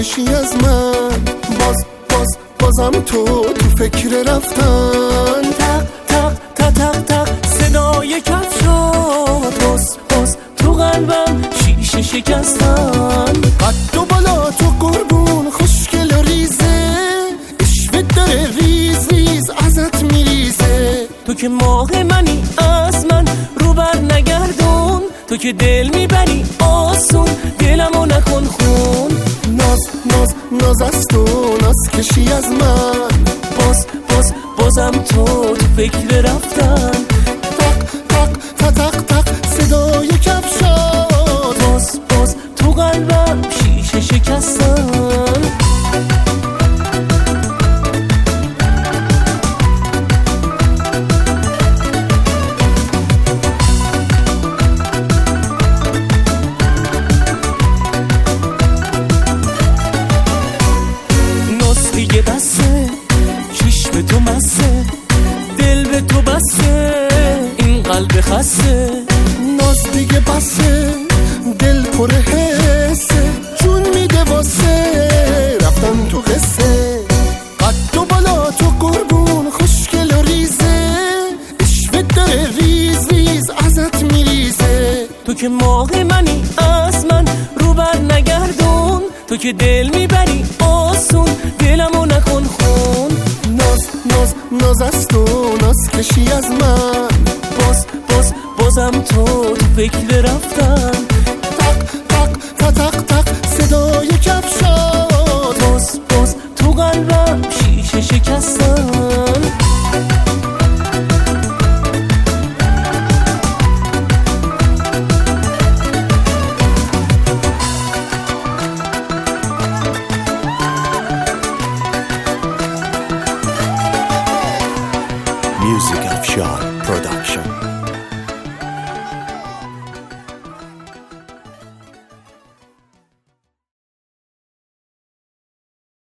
کشی از من، بازم تو فکر رفتن. تق تق تق تق تق صدای کفشات، باز تو قلبم شیشه شکستن. قد و بالا تو قربون خوشگل و ریزه، عشقت داره ریز ریز ازت میریزه. تو که ماه منی از من رو بر نگردون، تو که دل میبری آسون دلمو نکن خون. ناز از تو ناز کشی از من، بازم تو فکر رفتن. تق تق تق تق صدای کفشات، باز تو قلبم شیشه شکستن. دیگه بسه، چشم تو مسه، دل به تو بسه، این قلب خسته. ناز دیگه بسه، دل پر حسه، جون میده واسه رفتن تو قصه. قد و بالا تو قربون خوشگل و ریزه، عشقت داره ریز ریز ازت میریزه. تو که ماه منی از من رو بر نگردون، تو که دل میبری آسون دلمو نکن خون. ناز از تو ناز کشی از من، بازم تو فکر رفتن. تق تق تق تق صدای کفشات، باز تو قلبم شیشه شکستن. Music Afshan Production.